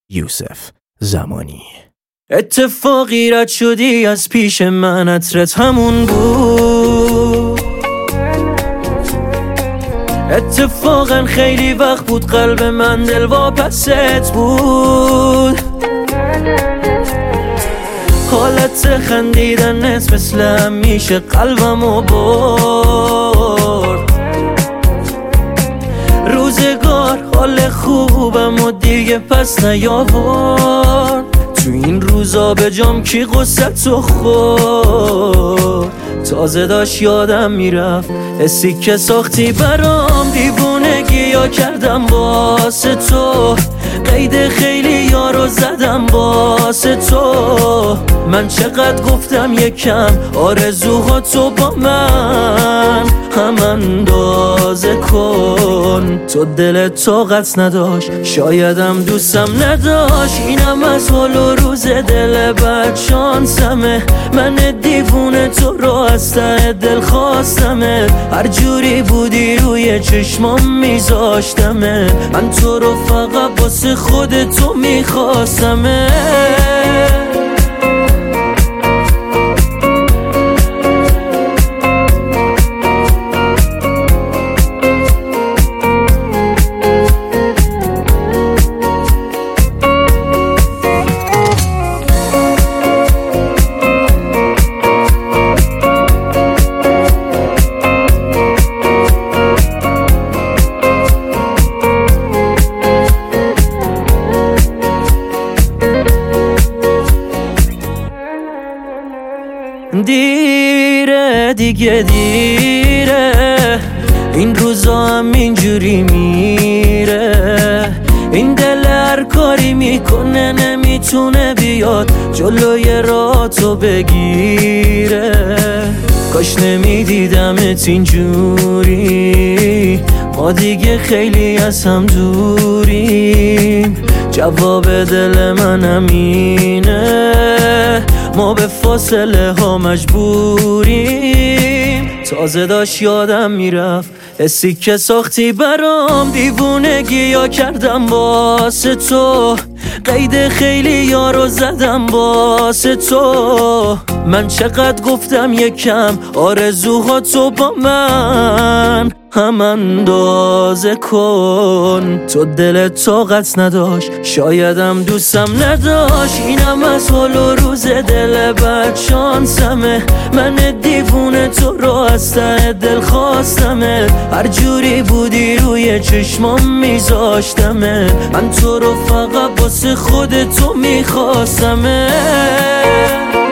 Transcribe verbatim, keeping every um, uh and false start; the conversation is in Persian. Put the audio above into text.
یوسف زمانی. اتفاقی رد شدی از پیش من، عطرت همون بود. اتفاقا خیلی وقت بود قلب من دلواپست بود. حالت خندیدنت مثل همیشه قلبمو برد. روزگار حال خوبم و دیگه پس نیاورد. تو این روزا به جام کی قصتو خورد. تازه داشت یادم میرفت حسی که ساختی برام، دیوونگی یا کردم واسه تو. قید خیلی یارو زدم واسه تو. من چقدر گفتم یکم آرزوها تو با من هم اندازه کن. تو دلت طاقت نداشت، شایدم دوستم نداشت. اینم از حال و روز دل بد شانسمه. من دیوونه تو رو از ته دل خواستمه. هر جوری بودی روی چشمام میذاشتمه. من تو رو فقط واسه خود تو میخواستمه. دیره دیگه دیره، این روزا هم اینجوری میره. این دل هر کاری میکنه نمیتونه بیاد جلوی راهتو بگیره. کاش نمیدیدمت اینجوری، ما دیگه خیلی از هم دوریم. جواب دل من همینه، ما به فاصله ها مجبوریم. تازه داشت یادم میرفت حسی که ساختی برام، دیوونگی یا کردم واسه تو. قید خیلی یارو زدم واسه تو. من چقدر گفتم یکم آرزوها تو با من هم اندازه کن. تو دلت طاقت نداشت، شایدم دوستم نداشت. اینم از حال و روز دل بد شانسمه. من دیوونه تو رو از ته دل خواستمه. هر جوری بودی روی چشمام میذاشتمه. من تو رو فقط واسه خود تو میخواستمه.